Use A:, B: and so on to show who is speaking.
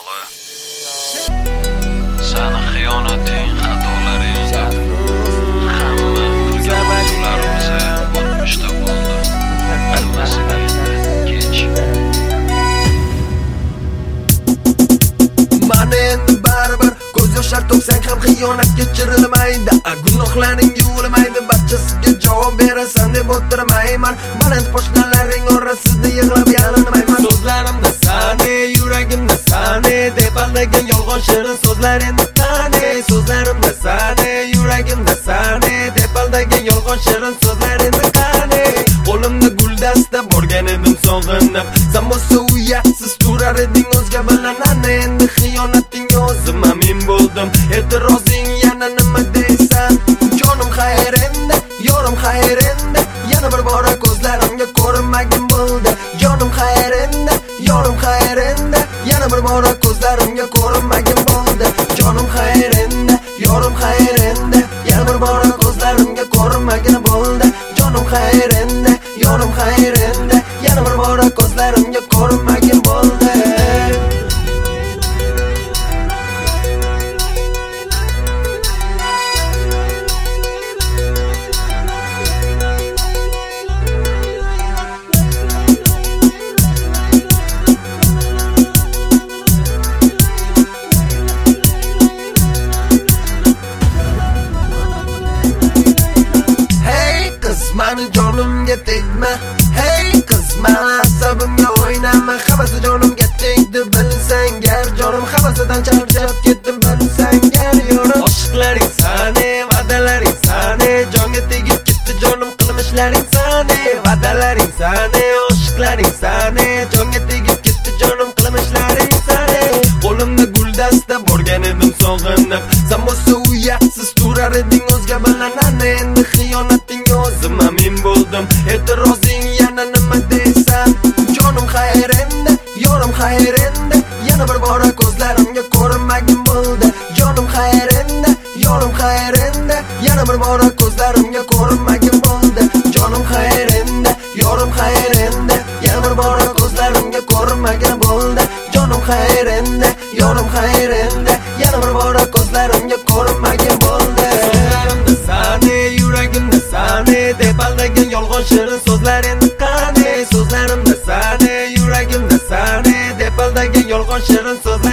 A: kanali. Seni xiyonating, xatolaring, hamma qilganlarimizni o'tmishda bo'ldi. Hammasiga kech.
B: Mana endi baribir ko'z yoshlar to'ksang ham xiyonat kechirilmaydi. Gunohlaring yuvilmaydi, barchasiga javob berasan deb o'tirmayman. Baland poshnalarning orasida yig'lab yalinmayman. So'zlarimda sani, yuragimda sani deb aldagan yolg'on shirin so'zlar endi qani. So'zlarimda sani, yuragimda sani deb aldagan yolg'on shirin so'zlar endi qani. Qo'limda guldasta borgan edim sog'inib, sen bo'lsa uyatsiz turar eding o'zga bilan. Ana endi xiyonating o'zim amin bo'ldim. E'tirozing yana nima deysan? Jonim xayr endi, yorim xayr endi, yana bir bora ko'zlarimga ko'rinmagin bo'ldi. Jonim xayr endi, yorim xayr endi, yana bir bora ko'zlarimga ko'rinmagin bo'ldi. Jonim xayr endi, yorim xayr endi, yana bir bora ko'zlarimga ko'rinmagin bo'ldi. Jonim xayr endi, yorim xayr endi, yana bir bora ko'zlarimga ko'rinmagin bo'ldi. Mani jonimga tegma, hey qiz, mani asabimga o'ynama. Havasi jonimga tegdi bilsang gar, jonim havasidan charchab ketdim bilsang gar. Yorim oshiqlaring sani, va'dalaring sani, jonga tegib ketdi jonim qilmishlaring sani. Va'dalaring sani, oshiqlaring sani, jonga tegib ketdi jonim qilmishlaring sani. Qo'limda guldasta borgan edim sog'inib, sen bo'lsa uyatsiz turar eding o'zga bilan. Ana endi xiyonating o'zim amin bo'ldim. E'tirozing yana nima deysan? Jonim xayr endi, yorim xayr endi, yana bir bora ko'zlarimga ko'rinmagin bo'ldi. Jonim xayr endi, yorim xayr endi, yana bir bora ko'zlarimga ko'rinmagin bo'ldi. Jonim xayr endi, yorim xayr endi, yana bir bora ko'zlarimga ko'rinmagin bo'ldi. Jonim xayr endi, yorim xayr endi, yana bir bora ko'zlarimga ko'rinmagin bo'ldi. So'zlarimda sani, yuragimda sani deb aldagan yolg'on shirin so'zlar endi qani. So'zlarimda sani, yuragimda sani deb aldagan yolg'on shirin so'zlar